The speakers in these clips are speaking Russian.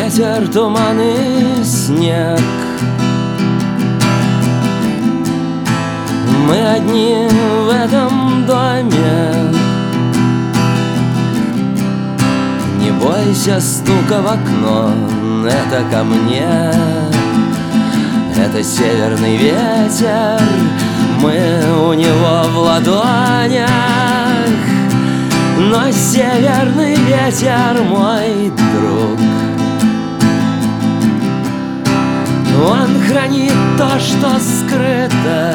Ветер, туман и снег. Мы одни в этом доме. Не бойся стука в окно, это ко мне. Это северный ветер, мы у него в ладонях. Но северный ветер мой друг. Он хранит то, что скрыто.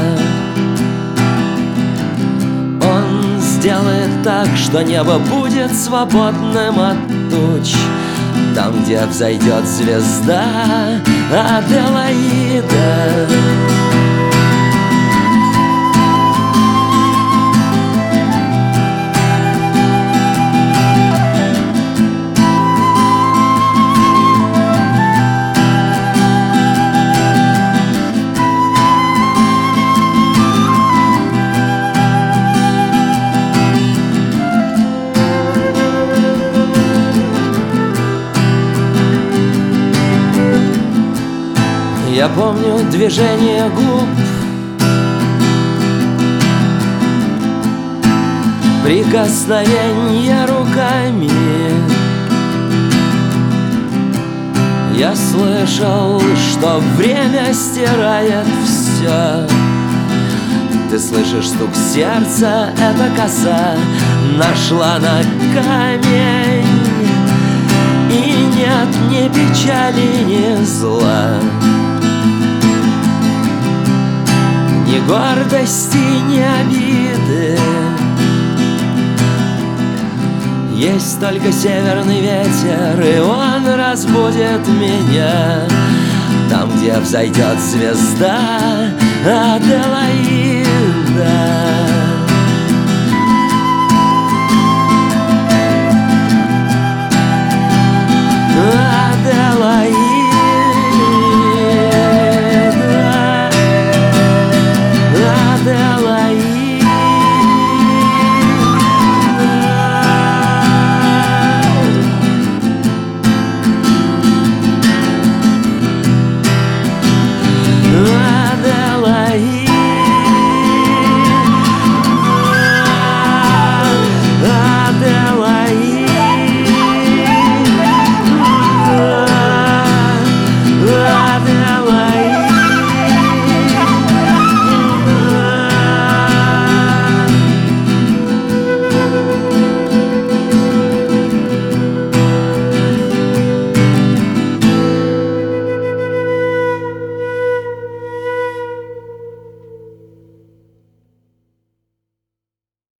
Он сделает так, что небо будет свободным от туч. Там, где взойдет звезда Аделаида. Я помню движение губ, прикосновение руками. Я слышал, что время стирает все. Ты слышишь стук сердца, эта коса нашла на камень. И нет ни печали, ни зла, ни гордости, ни обиды. Есть только северный ветер, и он разбудит меня там, где взойдет звезда Аделаида.